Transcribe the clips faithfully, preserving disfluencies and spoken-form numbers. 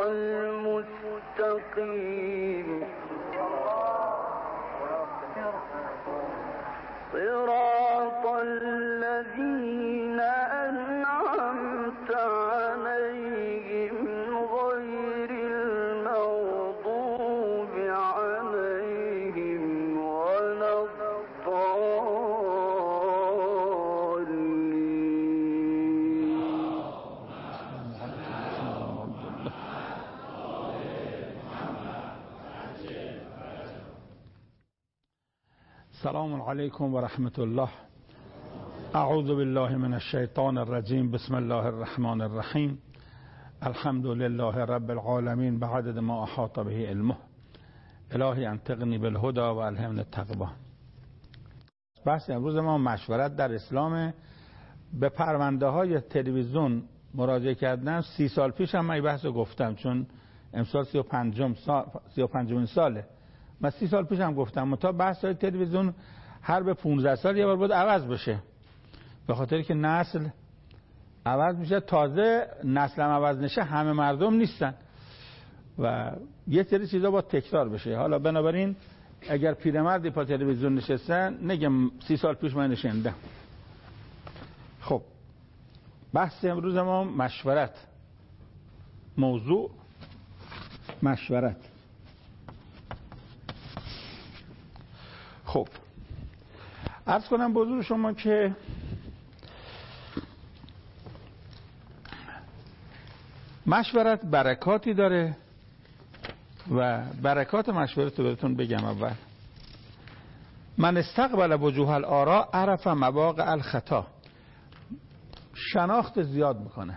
المستقيم صراط الذين أنعمت عليهم غير المغضوب عليهم ولا السلام علیکم و رحمت الله. اعوذ بالله من الشیطان الرجیم. بسم الله الرحمن الرحیم. الحمد لله رب العالمین بعدد ما احاط به علمه. الهی انطقنی بالهدى و الهمنی التقوی. بحث امروز ما مشورت در اسلام. به پرونده های تلویزیون مراجعه کردن. سی سال پیش هم من این بحث رو گفتم، چون امسال سی و پنجم سال سی و پنجمین ساله. من سی سال پیش هم گفتم متا بحث های تلویزیون هر به پونزده سال یه بار باید عوض بشه، به خاطر که نسل عوض میشه. تازه نسل هم عوض نشه همه مردم نیستن و یه سری چیزا باید تکرار بشه. حالا بنابراین اگر پیرمردی پا تلویزیون نشستن نگم سی سال پیش من نشندم. خب بحث امروز ما مشورت. موضوع مشورت. خب عرض کنم به حضور شما که مشورت برکاتی داره و برکات مشورت رو بهتون بگم. اول من استقبل وجوه الآراء عرف مواقع الخطا. شناخت زیاد میکنه.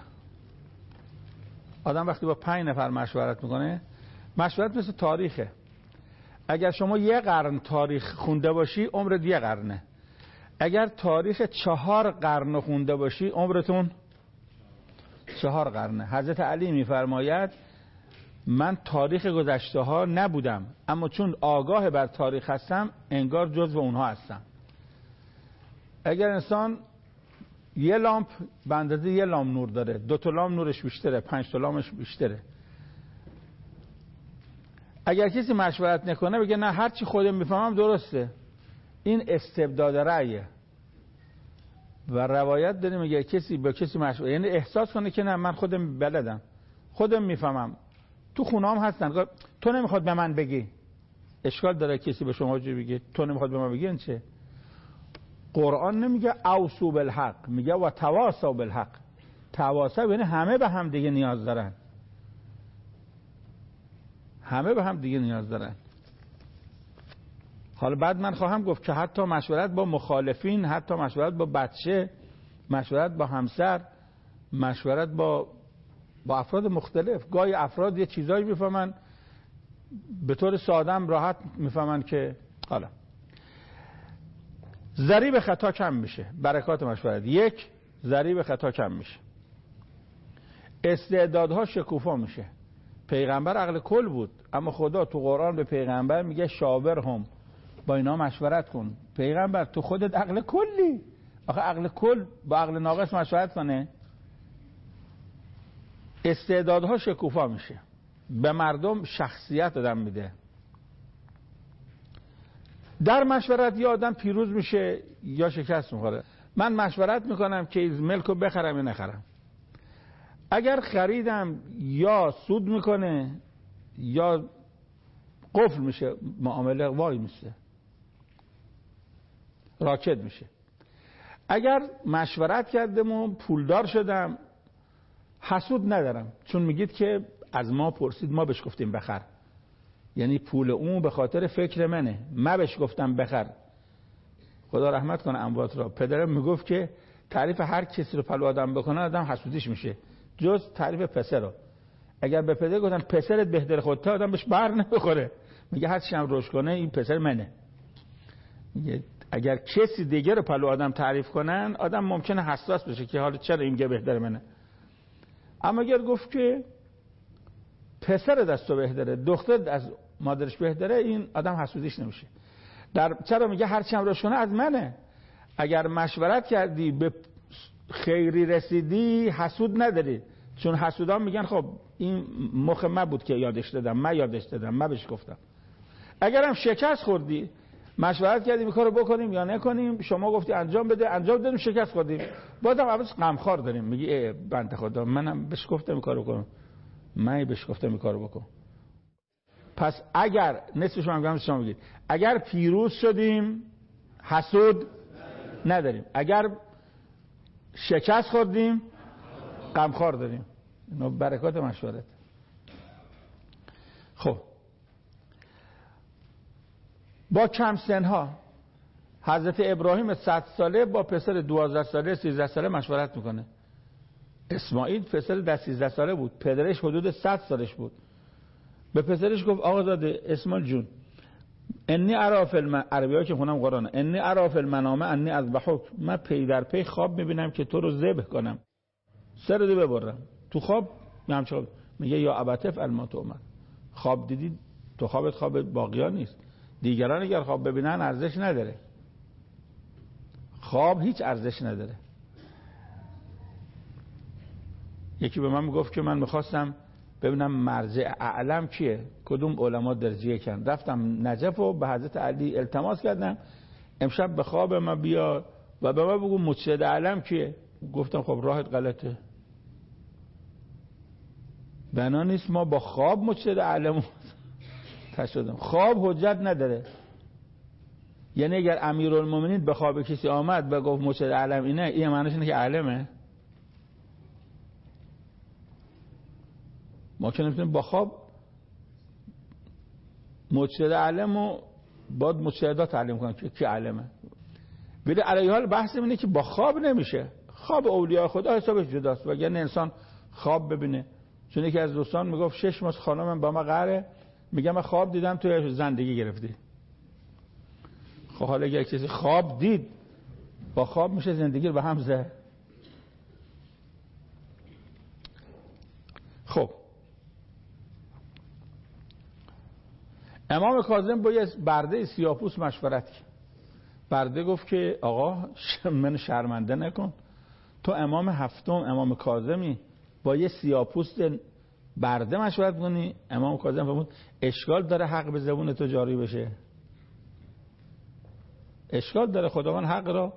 آدم وقتی با پنج نفر مشورت میکنه، مشورت مثل تاریخه. اگر شما یه قرن تاریخ خونده باشی عمرت یه قرنه. اگر تاریخ چهار قرن خونده باشی عمرتون چهار قرنه. حضرت علی میفرماید من تاریخ گذشته ها نبودم، اما چون آگاه بر تاریخ هستم انگار جزو اونها هستم. اگر انسان یه لامپ به اندازه یه لامپ نور داره، دو تا لامپ نورش بیشتره، پنج تا لامپش بیشتره. اگر کسی مشورت نکنه بگه نه هر چی خودم میفهمم درسته، این استبداد رأیه. و روایت داریم میگه کسی با کسی مشورت، یعنی احساس کنه که نه من خودم بلدم، خودم میفهمم. تو خونه‌ام هستن تو نمیخواد به من بگی. اشکال داره کسی به شما چه بگه تو نمیخواد به من بگی؟ این چه؟ قرآن نمیگه اوصوا بالحق، میگه و تواصوا بالحق. تواصوا یعنی همه به هم دیگه نیاز دارن. همه به هم دیگه نیاز دارن. حالا بعد من خواهم گفت که حتی مشورت با مخالفین، حتی مشورت با بچه، مشورت با همسر، مشورت با با افراد مختلف. گاهی افراد یه چیزایی میفهمن به طور سادم راحت میفهمن که حالا ضریب خطا کم میشه. برکات مشورت: یک، ضریب خطا کم میشه. استعدادها شکوفا میشه. پیغمبر عقل کل بود، اما خدا تو قرآن به پیغمبر میگه شاورهم، با اینا مشورت کن. پیغمبر تو خودت عقل کلی، آخه عقل کل با عقل ناقص مشورت کنه؟ استعدادها شکوفا میشه، به مردم شخصیت آدم میده. در مشورت یا آدم پیروز میشه یا شکست میخوره. من مشورت میکنم که از ملکو بخرم یا نخرم. اگر خریدم یا سود میکنه یا قفل میشه، معامله وای میشه، راکد میشه. اگر مشورت کردم و پولدار شدم، حسود ندارم، چون میگید که از ما پرسید ما بهش گفتیم بخر. یعنی پول اون به خاطر فکر منه، ما بهش گفتم بخر. خدا رحمت کنه اموات را. پدرم میگفت که تعریف هر کسی رو پلو آدم بکنه آدم حسودیش میشه، جز تعریف پسر رو. اگر به پدر گفتن پسرت بهتر خودت، آدم بهش بر نمیخوره، میگه هر چی هم روش کنه این پسر منه. میگه اگر کسی دیگه رو پلو آدم تعریف کنن، آدم ممکنه حساس بشه که حالا چرا این میگه بهتر منه. اما اگر گفت که پسر دستو بهتره، دختر از مادرش بهتره، این آدم حسودیش نمیشه. در چرا میگه هر چی هم روش کنه از منه. اگر مشورت کردی به خیری رسیدی حسود نداری، چون حسودان میگن خب این مخ من بود که یادش دادم، من یادش دادم، من بهش گفتم. اگرم شکست خوردی، مشورت کردیم این کارو بکنیم یا نکنیم، شما گفتی انجام بده، انجام دادیم، شکست خوردیم، بازم عوض غمخوار داریم، میگی ای بنده خدا منم بهش گفتم این کارو کنم، من بهش گفتم این کارو بکن. پس اگر نصفش هم میگم شما بگید، اگر پیروز شدیم حسود نداریم، اگر شکست خوردیم غمخوار داریم. اینا برکات مشورت. خب با کم سنها حضرت ابراهیم صد ساله با پسر دوازده ساله سیزده ساله مشورت میکنه. اسماعیل پسر ده سیزده ساله بود، پدرش حدود صد سالش بود. به پسرش گفت آقا زاده اسماعیل جون، انی ارا فی الم عربی‌ها که خونم قرآنه، انی ارا فی المنام انی اذبحک، من پی در پی خواب میبینم که تو رو ذبح کنم، سرت ببرم. تو خواب همچنان میگه یا ابت افعل ما تؤمر، خواب دیدی تو خوابت خواب باقیان نیست، دیگران اگر خواب ببینن ارزش نداره، خواب هیچ ارزش نداره. یکی به من میگفت که من میخواستم ببینم مرجع اعلم کیه، کدوم علما درجیه کن، رفتم نجف و به حضرت علی التماس کردم امشب به خواب ما بیا و به ما بگو مجتهد اعلم کیه. گفتم خب راهت غلطه، بنا نیست ما با خواب مجتهد اعلم تشدم. خواب حجت نداره. یعنی اگر امیرالمومنین به خواب کسی آمد و گفت مجتهد اعلم اینه، این معنیش اینه که اعلمه. ما که نمیتونیم با خواب مجتهد اعلم و باید مجتهدات تعلیم کنن که کی اعلمه. ولی علیه حال بحث اینه که با خواب نمیشه. خواب اولیاء خدا حسابش جداست، وگرنه انسان خواب ببینه. چون یکی از دوستان میگفت شش ماه خانمم با ما قهره، میگم من خواب دیدم تو زندگی گرفتی. خب حالا اگه کسی خواب دید با خواب میشه زندگی رو به هم زد. خب امام کاظم با یه برده سیاه‌پوست مشورت کرد. برده گفت که آقا من شرمنده نکن، تو امام هفتم امام کاظمی با یه سیاه‌پوست برده مشورت کنی؟ امام کاظم فرمود اشکال داره حق به زبون تو جاری بشه؟ اشکال داره خداوند حق را؟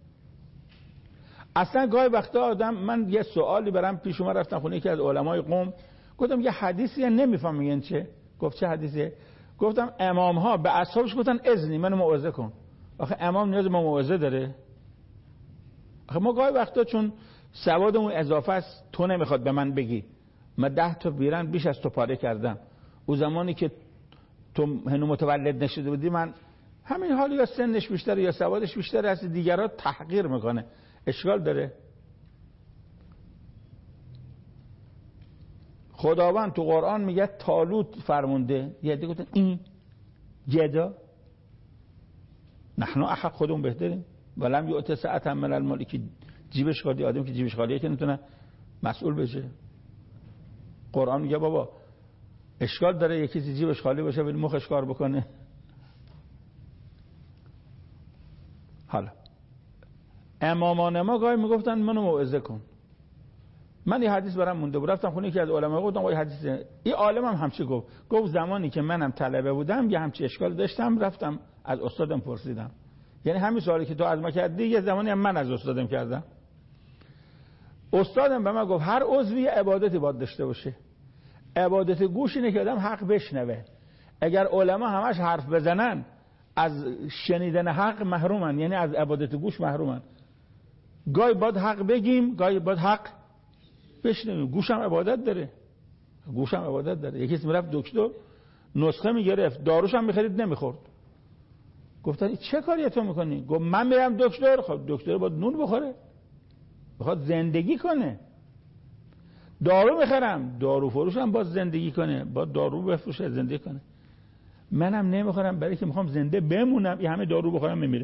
اصلا گاهی وقتا آدم، من یه سوالی برام پیش اومد، رفتم خونه یکی از علمای قم، گفتم یه حدیثی نمیفهم میگن چه؟ گفت چه حدیثه؟ گفتم امام ها به اصحابش گفتن اذنی منو موعظه کن. آخه امام نیاز به موعظه داره؟ آخه ما گاهی وقتا چون سوادمون اضافه است تو نمیخواد به من بگی، من ده تا بیرن بیش از تو پاره کردم، او زمانی که تو هنو متولد نشده بودی من همین حالی، یا سنش بیشتره یا سوادش بیشتره، از دیگران تحقیر میکنه. اشکال داره؟ خداوند تو قرآن میگه طالوت فرمونده، یه عده گفتن این جدا نحنو احق، خودمون بهتریم، ولم یؤت سعة من المال، که جیبش خالی، آدم که جیبش خالیه که نتونه مسئول بشه. قرآن میگه بابا اشکال داره یکی جیبش خالی باشه ولی مخش کار بکنه. حالا امامان ما گاهی میگفتن منو موعظه کن. من یه حدیث برام مونده بود، رفتم خونه یکی از علما گفتم آقا حدیث این عالم هم همچی گفت. گفت زمانی که منم طلبه بودم یه همچی اشکال داشتم، رفتم از استادم پرسیدم. یعنی همین سوالی که تو از ما کردی یه زمانی هم من از استادم کردم. استادم به من گفت هر عضوی عبادتی باید داشته باشه. عبادت گوش اینه که آدم حق بشنوه. اگر علما همش حرف بزنن از شنیدن حق محرومن، یعنی از عبادت گوش محرومن. گاهی باید حق بگیم، گاهی باید حق بشنویم. گوشم عبادت داره، گوشم عبادت داره. یکی میرفت دکتر نسخه میگرفت، داروش هم میخرید نمیخورد. گفتن چه کاری تو میکنی؟ گفت من میرم دکتر. خب دکتر باید نون بخوره، بخواد زندگی کنه. دارو میخرم، دارو فروش هم باید زندگی کنه، باید دارو بفروشه زندگی کنه. منم نمیخورم برای که میخوام زنده بمونم، این همه دارو بخورم میمیره.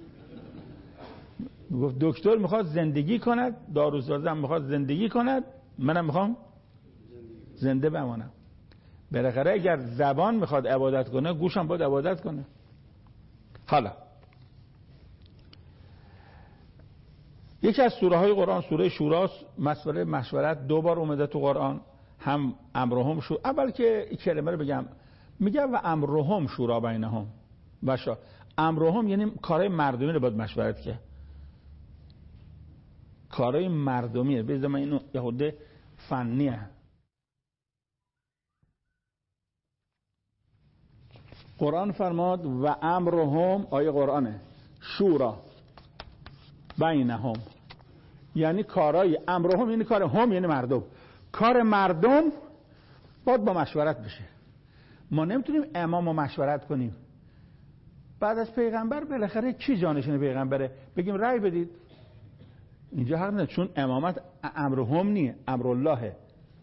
گفت دکتر میخواد زندگی کند، داروسازم میخواد زندگی کند، منم میخوام زنده بمونم. بالاخره اگر زبان میخواد عبادت کنه، گوشم باید عبادت کنه. حالا یکی از سوره های قرآن سوره شوراست. مسئله مشورت دو بار اومده تو قرآن، هم امرهم شو. اول که این کلمه رو بگم، میگه و امرهم شورا بینهم و شا. امرهم یعنی کارهای مردمی رو باید مشورت کرد، کارهای مردمیه. بذار من اینو یه خورده فنیه. قرآن فرماد و امرهم، آیه قرآنه، شورا بینهم، یعنی کارهای امرهم یعنی کار هم یعنی مردم، کار مردم باید با مشورت بشه. ما نمیتونیم امام رو مشورت کنیم. بعد از پیغمبر بالاخره کی جانشین پیغمبره بگیم رأی بدید؟ اینجا حق نداره، چون امامت امرهم نیه، امراللهه.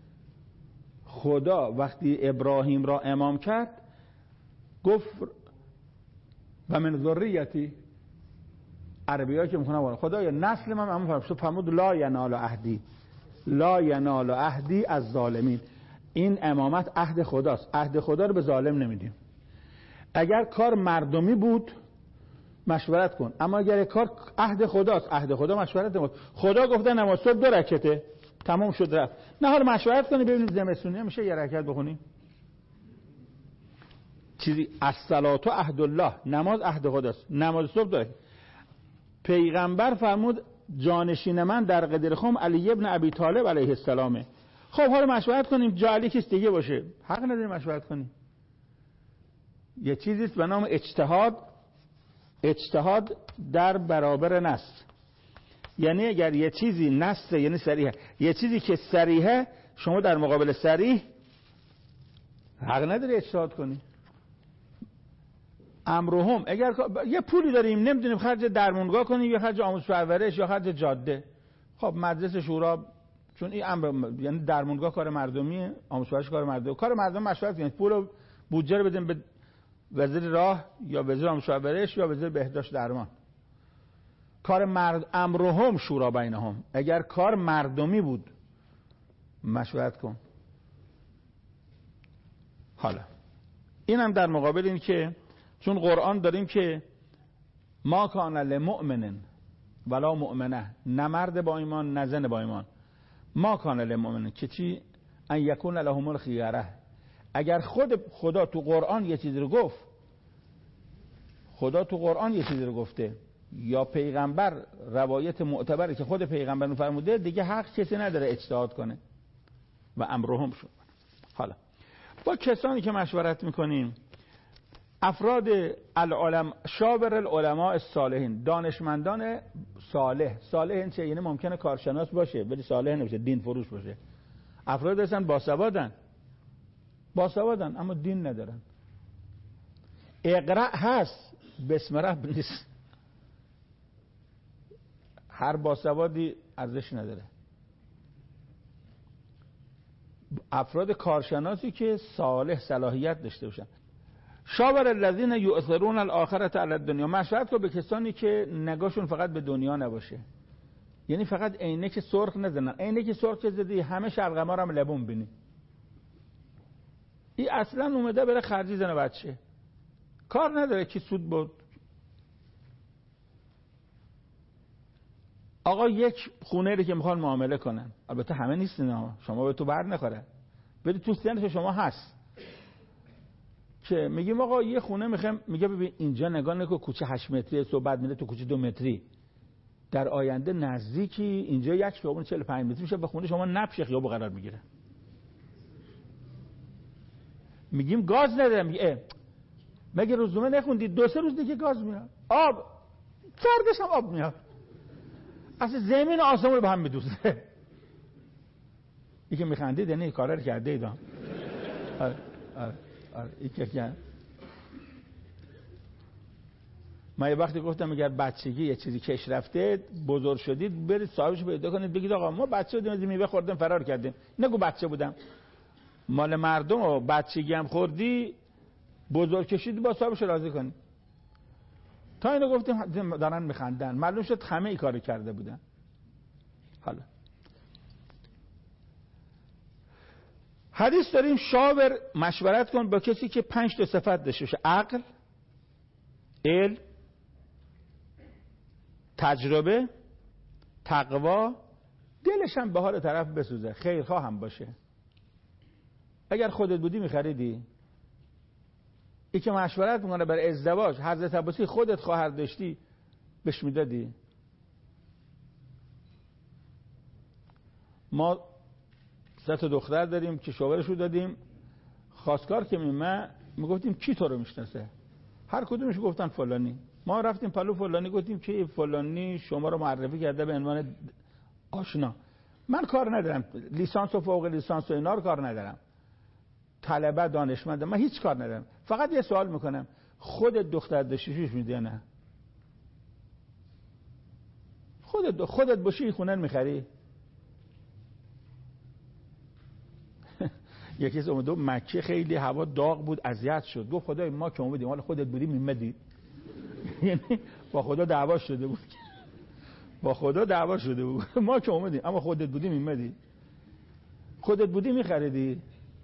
خدا وقتی ابراهیم را امام کرد گفت و من ذریتی، عربی‌ها که میخونن خدایا نسل من امام فرمود، فرمود لا ینال عهدی، لا ینال عهدی از ظالمین. این امامت عهد خداست، عهد خدا رو به ظالم نمیدیم. اگر کار مردمی بود مشورت کن، اما اگر کار عهد خداست، عهد خدا مشورت نمود. خدا گفته نماز صبح دو رکعته، تمام شد رفت. نه حالا مشورت کنی ببینید زمستونی میشه یه رکعت بخونیم. چیزی الصلاه عهد الله، نماز عهد خداست، نماز صبح داره. پیغمبر فرمود جانشین من در قدر خم علی ابن ابی طالب علیه السلامه. خب حالا مشورت کنیم جا علی کس دیگه باشه، حق نداریم مشورت کنیم. یه چیزیست به نام اجتهاد، اجتهاد در برابر نص. یعنی اگر یه چیزی نص یعنی صریحه، یه چیزی که صریحه شما در مقابل صریح حق نداری اجتهاد کنی. امرهم، اگر یه پولی داریم نمیدونیم خرج درمونگاه کنیم یا خرج آموزش پرورش یا خرج جاده، خب مجلس شورا، چون این امر یعنی درمونگاه کار مردمیه، آموزش پرورش کار مردمی، کار مردم مشورت کنید، پول بودجه رو بدیم به وزیر راه یا وزیر آموزش پرورش یا وزیر بهداشت درمان. کار مرد امرهم شورا بینهم، اگر کار مردمی بود مشورت کن. حالا اینم در مقابل این که چون قرآن داریم که ما کان للمؤمن ولا مؤمنه، نه مرد با ایمان نه زن با ایمان، ما کان للمؤمن که چی؟ ان یکون لهم الخیره. اگر خود خدا تو قرآن یه چیزی رو گفت، خدا تو قرآن یه چیزی رو گفته یا پیغمبر روایت معتبری که خود پیغمبر فرموده، دیگه حق کسی نداره اجتهاد کنه. و امرهم شد. حالا با کسانی که مشورت میکنیم، افراد العلم شاور العلماء الصالحین، دانشمندان صالح. صالح این چه؟ یعنی ممکنه کارشناس باشه ولی صالح نباشه، دین فروش باشه. افراد هستن باسوادن، باسوادن اما دین ندارن. اقرا هست بسم رب نیست. هر باسوادی ارزش نداره. افراد کارشناسی که صالح صلاحیت داشته باشن. شاور الذین یؤثرون الاخرة علی الدنیا، مشورت کن به کسانی که نگاهشون فقط به دنیا نباشه، یعنی فقط عینک سرخ نزنن. عینک سرخ که زدی همه شلغما هم لبون بینی. این اصلا اومده بره خرجی زنه بچه، کار نداره که سود بود. آقا یک خونه رو که میخوان معامله کنن، البته همه نیستن، شما به تو بر نخوره، ولی تو سنف شما هست که میگیم آقا یه خونه میخوام، میگه ببین اینجا نگاه نکن کوچه هشت متری صحبت میره تو کوچه دو متری، در آینده نزدیکی اینجا یک خیابون چهل و پنج متری میشه، به خونه شما نبشه خیابون قرار میگیره. میگیم گاز نداره، میگه مگه روزنامه نخوندید دو سه روز دیگه گاز میاد، آب فردش هم آب میاد، اصلا زمین و آسمون رو به هم میدوزه. یکی میخندید یعنی کارا رو کرده ایدام. آره آره آره این که من یه وقتی گفتم اگر بچگی یه چیزی کش رفته بزرگ شدید برید صاحبش پیدا کنید بگید آقا ما بچه بودیم از میوه خوردیم فرار کردیم، نگو بچه بودم. مال مردم و بچگی هم خوردی بزرگ کشید با صاحبش راضی کنید. تا اینو گفتیم دارن میخندن، معلوم شد همه ای کارو کرده بودن. حالا حدیث داریم شاور مشورت کن با کسی که پنج تا صفت داشته باشه: عقل، علم، تجربه، تقوا دلش هم به حال طرف بسوزه، خیرخواه هم باشه. اگر خودت بودی میخریدی؟ ای که مشورت میکنه برای ازدواج، حضرت عباسی خودت خواهر داشتی بهش میدادی؟ ما سه تا دختر داریم که شوهرشو دادیم، خواستگار که میمه میگفتیم کی تو رو میشناسه؟ هر کدومش گفتن فلانی. ما رفتیم پلو فلانی گفتیم که فلانی شما رو معرفی کرده به عنوان آشنا. من کار ندارم، لیسانس و فوق لیسانس و اینا رو کار ندارم، طلبه دانشمند، من هیچ کار ندارم. فقط یه سوال میکنم، خودت دختر داشتیش میدی نه؟ خودت خودت باشی خونه میخری؟ یکی از اومد مکه خیلی هوا داغ بود اذیت شد، گفت خدای ما که اومدیم حالا خودت بودی میمدی؟ یعنی با خدا دعوا شده بود، با خدا دعوا شده بود. ما که اومدیم اما خودت بودی میمدی؟ خودت بودی میخریدی؟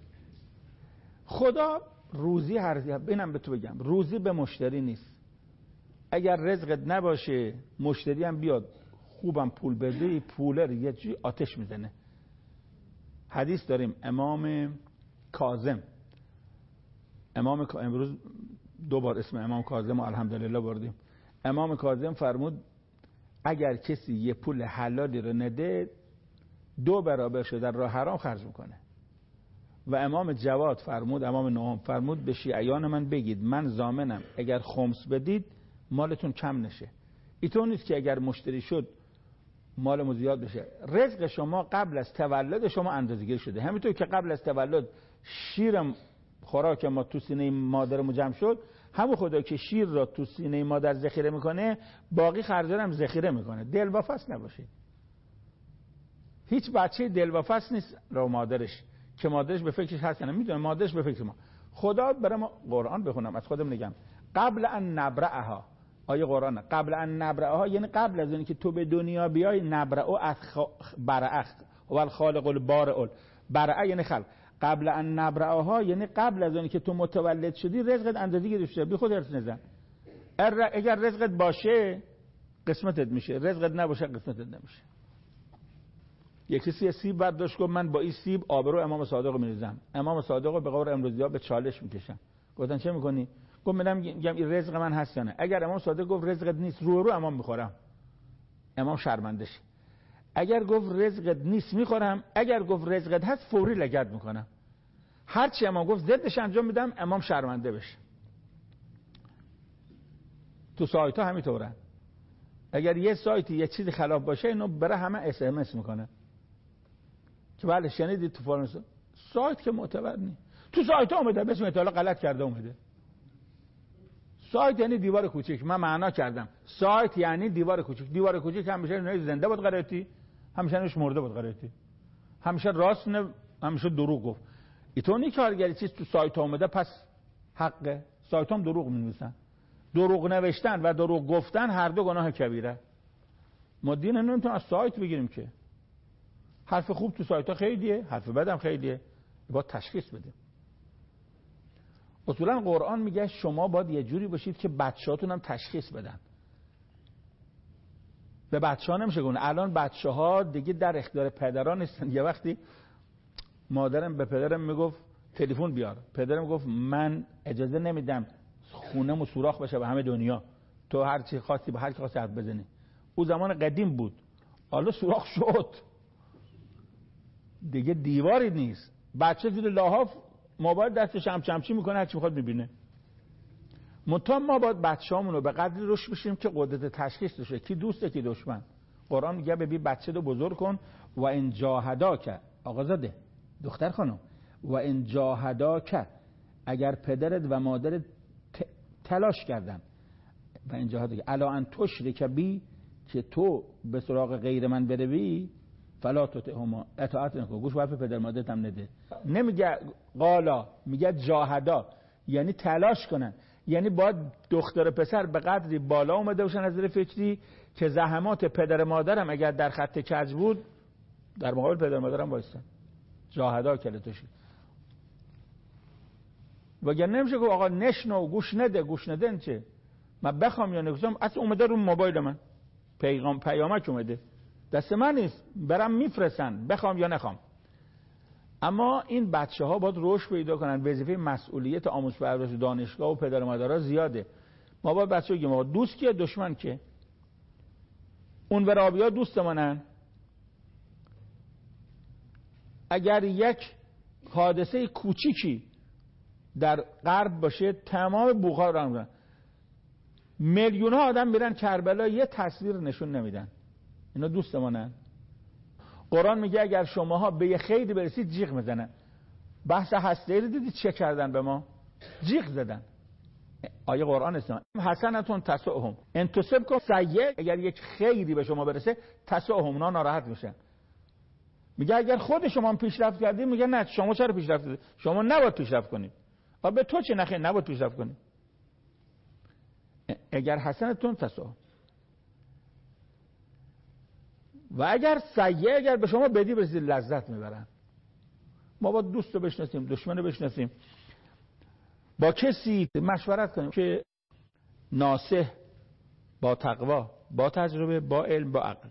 خدا روزی هر بینم به تو بگم، روزی به مشتری نیست. اگر رزقت نباشه مشتری هم بیاد خوبم پول بدی، پولر یه چی آتش میزنه. حدیث داریم امام کاظم، امام امروز دو بار اسم امام کاظم الحمدلله بردیم. امام کاظم فرمود اگر کسی یه پول حلالی رو نده دو برابر شده در راه حرام خرج میکنه. و امام جواد فرمود، امام نهم فرمود به شیعیان من بگید من ضامنم اگر خمس بدید مالتون کم نشه. اینطور نیست که اگر مشتری شد مالمون زیاد بشه. رزق شما قبل از تولد شما اندازه‌گیری شده. همینطور که قبل از تولد شیر خوراک ما تو سینه مادرمون جمع شد، همون خدا که شیر را تو سینه مادر ذخیره میکنه باقی خرجا هم ذخیره میکنه. دلواپس نباشید. هیچ بچه دلواپس نیست رو مادرش که مادرش به فکرش هست کنه، میدونه مادرش به فکر ما. خدا برای ما قرآن بخونم از خودم نگم، قبل ان نبرأها، آیه قرآن قبل ان نبرأها یعنی قبل از اینکه تو به دنیا بیای، نبرأ از برأ و الخالق البارئ، برأ یعنی خلق، قبل ان نبرأها یعنی قبل از اینکه تو متولد شدی رزقت اندازه گرفته شده، بی خود ارث نزن. اگر رزقت باشه قسمتت میشه، رزقت نباشه قسمتت نمیشه. یک کسی سیب برداشت گفت من با این سیب آبرو امام صادق رو میریزم. امام صادق رو به قول امروزی‌ها به چالش میکشن. گفتن چه میکنی؟ گفت منم میگم این رزق من هست نه. اگر امام صادق گفت رزقت نیست رو رو امام میخورم، امام شرمنده شه. اگر گفت رزقت نیست میخورم، اگر گفت رزقت هست فوری لگد میکنم. هر چی امام گفت ضدش انجام میدم امام شرمنده بشه. تو سایت ها همینطوره. اگر یه سایتی یه چیزی خلاف باشه اینو برای همه اس ام اس میکنه که بله شنیدید تو فلان سایت که معتبر نیست. تو سایت ها اومده بسم الله غلط کرده اومده. سایت یعنی دیوار کوچیک، من معنا کردم سایت یعنی دیوار کوچیک. دیوار کوچیک همیشه نه زنده بود قرائتی، همیشه نش مرده بود قرائتی، همیشه راست نه همیشه دروغ گفت. اینطوری کارگری چیز تو سایت ها اومده پس حقه. سایت هم دروغ می‌نویسن. دروغ نوشتن و دروغ گفتن هر دو گناه کبیره. ما دین نمیتونیم از سایت بگیریم که. حرف خوب تو سایت ها خیلیه، حرف بد هم خیلیه، باید تشخیص بدیم. اصولا قرآن میگه شما باید یه جوری باشید که بچه‌هاتون هم تشخیص بدن. به بچه‌ها نمیشه گونه. الان بچه‌ها دیگه در اختیار پدران نیستن. یه وقتی مادرم به پدرم میگفت تلفن بیار، پدرم گفت من اجازه نمیدم خونه‌مو سوراخ بشه به همه دنیا، تو هر چی خواستی با هر کی خواستی حرف بزنی. او زمان قدیم بود، حالا سوراخ شد دیگه دیواری نیست. بچه زیر لحاف موبایل دستش هم چمچی میکنه هر چی میخواد میبینه. منتها ما باید بچه‌هامون رو به قدری روش بشیم که قدرت تشخیص داشته کی دوسته کی دشمن. قرآن میگه ببین بچه رو بزرگ کن و ان جاهداک، آقازاده دختر خانم، و ان جاهداک اگر پدرت و مادرت تلاش کردن و این جاهداک الا ان تشرک بی که تو به سراغ غیر من بروی فلا تطعهما، اطاعت نکن، گوش حرف پدر مادرت هم نده. نمیگه قالا، میگه جاهدا یعنی تلاش کنن، یعنی باید دختر پسر به قدری بالا اومده باشن از نظر فکری که زحمات پدر مادرم اگر در خط کج بود در مقابل پدر مادرم وایسن. جاهدا کلتوشی وگر نمیشه که آقا نشنو گوش نده گوش نده چه من بخوام یا نگوشم اصلا اومده رو موبایل من پیغام پیامک اومده دست من نیست، برم میفرستن بخوام یا نخوام. اما این بچه ها باید رشد پیدا کنن. وظیفه مسئولیت آموزش پرورش دانشگاه و پدر و مادرها زیاده. ما باید بچه ها بگیم آقا دوست کیه دشمن کیه. اون ورابیا دوست منن. اگر یک حادثه کوچیکی در غرب باشه تمام بوقا رو میکنن. میلیون ها آدم میرن کربلا یه تصویر نشون نمیدن. اینا دوست منن. قرآن میگه اگر شماها به یه خیری برسید جیغ میزنن. بحث هسته‌ای رو دیدید چه کردن به ما؟ جیغ زدن. آیه قرآن است. حسنتون تسؤهم ان تصبکم سیئه، اگر یک خیری به شما برسه تسؤهم، اونا ناراحت میشن. میگه اگر خود شما هم پیشرفت کردید، میگه نه شما چرا پیشرفت کردید؟ شما نباید پیشرفت کنید. و به تو چه نخیر نباید پیشرفت کنید. اگر حسنتون تسؤهم و اگر سیئه، اگر به شما بدی برسید لذت میبرن. ما با دوست رو بشناسیم، دشمن رو بشناسیم، با کسی مشورت کنیم که ناصح، با تقوا، با تجربه، با علم، با عقل.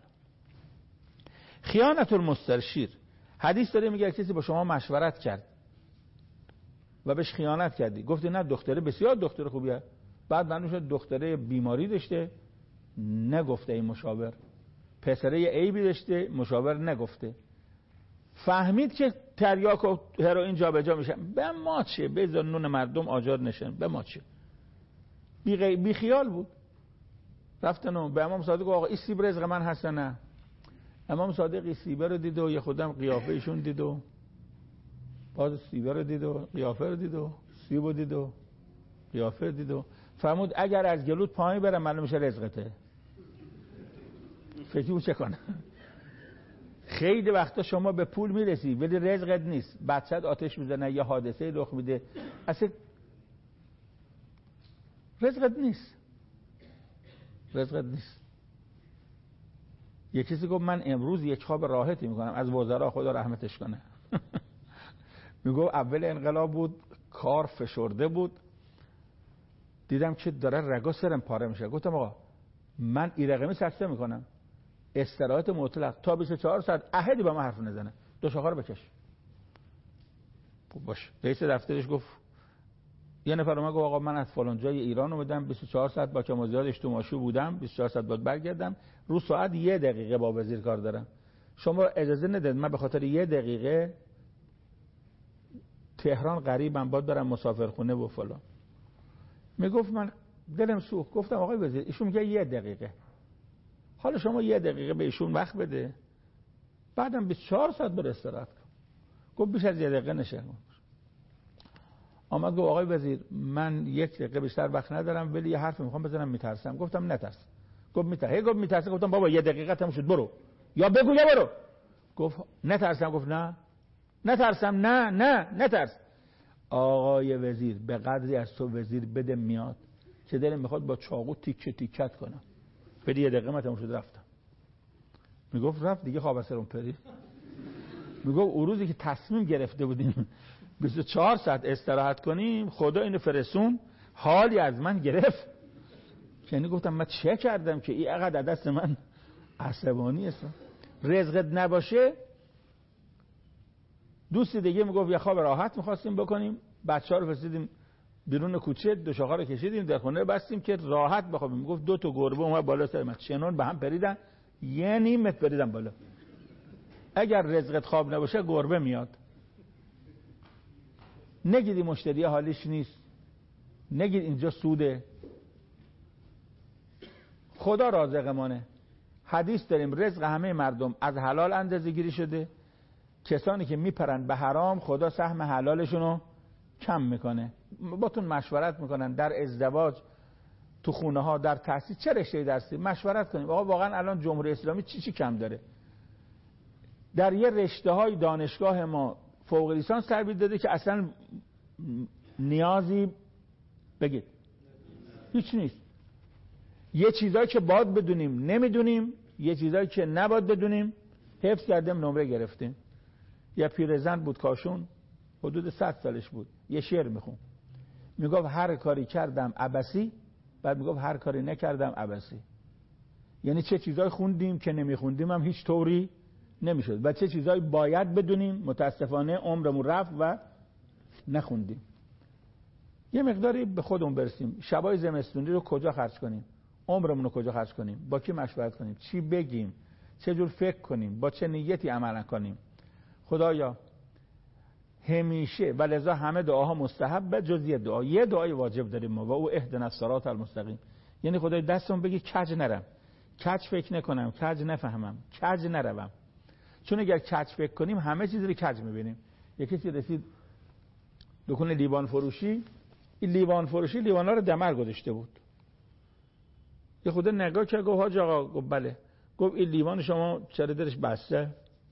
خیانت المستشیر، حدیث داره میگه کسی با شما مشورت کرد و بهش خیانت کردی، گفتی نه دختره بسیار دختر خوبیه، بعد معلوم شد دختره بیماری داشته نگفته این مشاور، پسره عیبی داشته مشاور نگفته، فهمید که تریاک و هروئین جابجا میشن، به ما چه، بذار نون مردم آجار نشن، به ما چه. بی, غی... بی خیال بود. رفتن و به امام صادق آقا این سیب رزق من هست نه. امام صادق این سیبه رو دید و یه خودم قیافه ایشون دید و باز سیبه رو دید و قیافه رو دید و سیب رو دید و قیافه دید و فرمود اگر از گلوت پایین برم معلوم میشه رزقته. فکر چه کنه. خیلی وقتا شما به پول میرسی ولی رزقت نیست، بچت آتش میزنه یا حادثه رخ میده، اصلا رزقت نیست، رزقت نیست. یک کسی گفت من امروز یک خواب راحتی میکنم از وزرا، خدا رحمتش کنه. میگو اول انقلاب بود، کار فشرده بود، دیدم که داره رگا سرم پاره میشه، گفتم آقا من این رقمی سکته میکنم، استراحت مطلق تا بیست و چهار ساعت، احدی با من حرف نزنه، دو شاخه رو بکش. باش. رئیس دفترش گفت یه نفر اومد گفت آقا من از فلان جای ایران اومدم، بیست و چهار ساعت با کمازیاد اجتماعی بودم، بیست و چهار ساعت بعد برگردم، رو ساعت یه دقیقه با وزیر کار دارم، شما اجازه ندید من به خاطر یه دقیقه تهران غریبم باید برم مسافرخونه و فلان. میگفت من دلم سوخت، گفتم آقای وزیر ایشون میگه یه دقیقه، حالا شما یه دقیقه به ایشون وقت بده، بعدم بیست و چهار ساعت بر استراحت کن. گفت بیش از یه دقیقه نشه. آمد گفت آقای وزیر من یک دقیقه بیشتر وقت ندارم ولی یه حرف میخوام بزنم، میترسم. گفتم نترس. گفت میترسم. هی گفت میترسم. گفتم بابا یه دقیقه تموم شد برو، یا بگو یا برو. گفت نترسم. گفت نه نترسم، نه نه نترس. آقای وزیر به قدری از تو وزیر بده میاد که دلم میخواد با چاقو تیکه تیکت کنم. ولی یه دقیقه من تموم شد رفتم. میگفت رفت دیگه خواب از سرم پرید. میگفت اون روزی که تصمیم گرفته بودیم بیست و چهار ساعت استراحت کنیم خدا اینو فرسون، حالی از من گرفت. یعنی گفتم من چه کردم که این اقدر دست من عصبانی است. رزقت نباشه. دوستی دیگه میگفت یه خواب راحت میخواستیم بکنیم، بچه‌ها رو فرستادیم بیرون کوچه، دو شاخه رو کشیدیم در خونه بستیم که راحت بخوابیم. میگفت دو تا گربه اومد بالا سر من، چنون به هم پریدن، یه نیم متر پریدن بالا. اگر رزقت خواب نباشه گربه میاد. نگیدی مشتری حالیش نیست، نگید اینجا سوده، خدا رازقمانه. حدیث داریم رزق همه مردم از حلال اندازه گیری شده، کسانی که میپرن به حرام خدا سهم حلالشونو کم میکنه. باتون مشورت میکنن در ازدواج، تو خونه ها، در تحصیل، چه رشته درسی مشورت کنیم آقا واقعا الان جمهوری اسلامی چی چی کم داره. در یه رشته های دانشگاه ما فوق لیسانس تربیت داده که اصلا نیازی بگید هیچ نیست. یه چیزایی که باید بدونیم نمیدونیم، یه چیزایی که نباید بدونیم حفظ کردیم نمره گرفتیم. یه پیرزن بود کاشون، حدود صد سالش بود، یه شعر میخون، میگفت هر کاری کردم عبسی، بعد میگفت هر کاری نکردم عبسی. یعنی چه چیزای خوندیم که نمیخوندیم هم هیچ طوری نمیشد و چه چیزایی باید بدونیم متاسفانه عمرمون رفت و نخوندیم. یه مقداری به خودمون برسیم. شبای زمستونی رو کجا خرج کنیم؟ عمرمون رو کجا خرج کنیم؟ با کی مشورت کنیم؟ چی بگیم؟ چه جور فکر کنیم؟ با چه نیتی عمل کنیم؟ خدایا همیشه و لذا همه دعاها مستحب جز یه دعا. یه دعای واجب داریم ما و او اهدنا الصراط المستقیم. یعنی خدای دستم بگی کج نرم، کج فکر نکنم، کج نفهمم، کج نروم. چون اگر کج فکر کنیم همه چیز رو کج میبینیم. یکی کسی رسید دکون لیوان فروشی، این لیوان فروشی لیوانا رو دمر گذاشته بود. یه خود نگاه کرد گفت حاج آقا، گفت بله. گفت این لیوان شما چرا درش بسته؟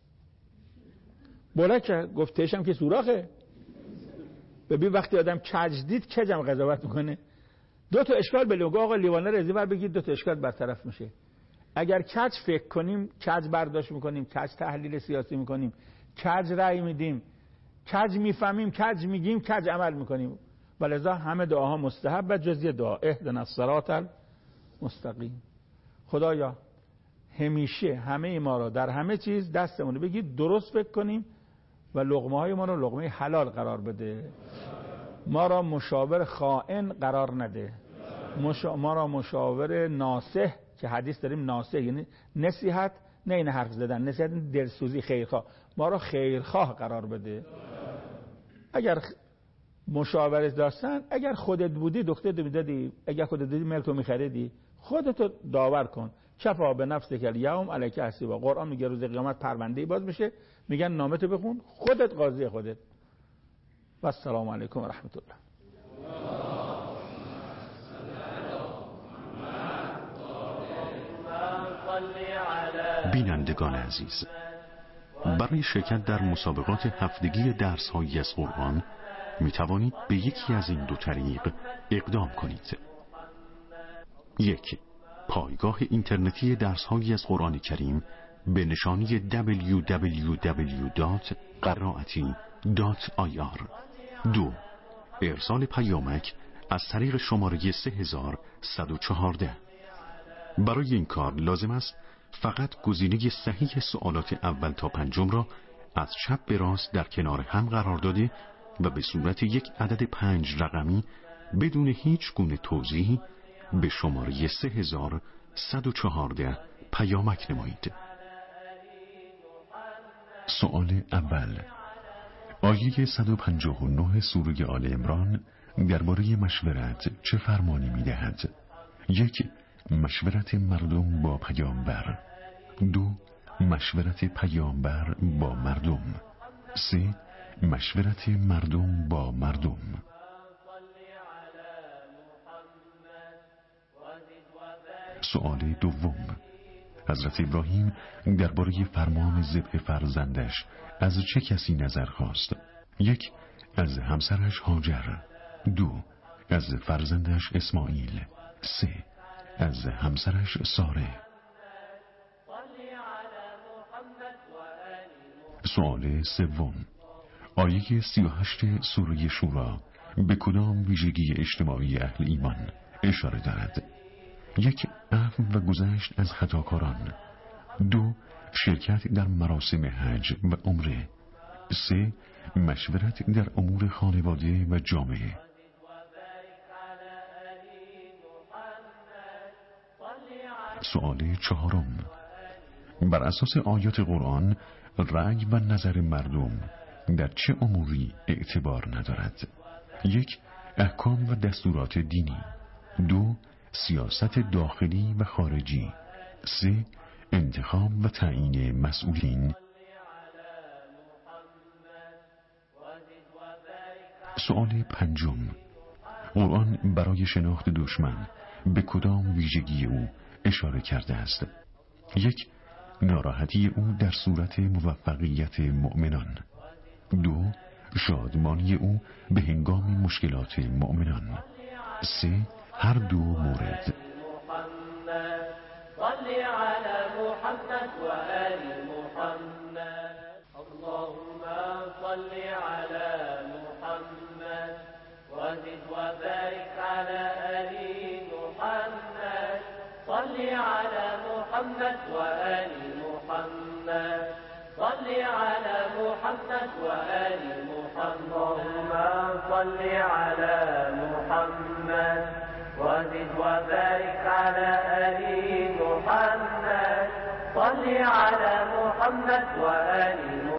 بلند کرد گفت تشم که سوراخه. ببین وقتی آدم کج دید کجم قضاوت میکنه. دو تا اشکال بله گفت آقا لیوانه رو ازی بر بگید، دو تا اشکال برطرف میشه. اگر کج فکر کنیم کج برداشت میکنیم، کج تحلیل سیاسی میکنیم، کج رأی میدیم، کج میفهمیم، کج میگیم، کج عمل میکنیم. ولذا همه دعاها مستحب جز یه دعا اهدنا الصراط المستقیم. خدایا همیشه همه ما را در همه چیز دستمون بگید درست فکر کنیم و لقمه های ما رو لقمه حلال قرار بده. ما را مشاور خائن قرار نده. مشا... ما را مشاور ناصح، که حدیث داریم ناصح یعنی نصیحت، نه این حرف زدن، نصیحت دلسوزی خیرخواه، ما را خیرخواه قرار بده. اگر مشاورت داشتن، اگر خودت بودی دکتر میدادی، اگر خودت بودی ملکو میخریدی، خودتو داور کن. کفا به نفس کل یوم علیک حسیبا. قرآن میگه روز قیامت پرونده باز میشه، میگن نامتو بخون، خودت قاضی خودت. و السلام علیکم و رحمت الله. بینندگان عزیز، برای شرکت در مسابقات هفتگی درس‌هایی از قرآن می توانید به یکی از این دو طریق اقدام کنید. یک، پایگاه اینترنتی درس‌هایی از قرآن کریم به نشانی دبلیو دبلیو دبلیو دات قرائتی دات آی آر. دو، ارسال پیامک از طریق شماره سه هزار و صد و چهارده. برای این کار لازم است فقط گزینه صحیح سوالات اول تا پنجم را از چپ به راست در کنار هم قرار داده و به صورت یک عدد پنج رقمی بدون هیچ گونه توضیح به شماره سه هزار و صد و چهارده پیامک نمایید. سوال اول، آیه صد و پنجاه و نه سوره آل عمران درباره مشورت چه فرمانی می‌دهد؟ یک، مشورت مردم با پیامبر. دو، مشورت پیامبر با مردم. سه، مشورت مردم با مردم. سوال دوم، حضرت ابراهیم درباره فرمان ذبح فرزندش از چه کسی نظر خواست؟ یک، از همسرش هاجر. دو، از فرزندش اسماعیل. سه، از همسرش ساره. سوال سوم، آیه سی و هشت سوره شورا به کدام ویژگی اجتماعی اهل ایمان اشاره دارد؟ یک، عفو و گذشت از خطاکاران. دو، شرکت در مراسم حج و عمره. سه، مشورت در امور خانواده و جامعه. سوال چهارم، بر اساس آیات قرآن رأی و نظر مردم در چه اموری اعتبار ندارد؟ یک، احکام و دستورات دینی. دو، سیاست داخلی و خارجی. سه، انتخاب و تعیین مسئولین. سوال پنجم، قرآن برای شناخت دشمن به کدام ویژگی او اشاره کرده است؟ یک، ناراحتی او در صورت موفقیت مؤمنان. دو، شادمانی او به هنگام مشکلات مؤمنان. سه، هر دو مورد. صل على محمد محمد وآل محمد صل على محمد وآل محمد اللهم صل على محمد وزد وبارك على آل محمد صل على محمد وآل محمد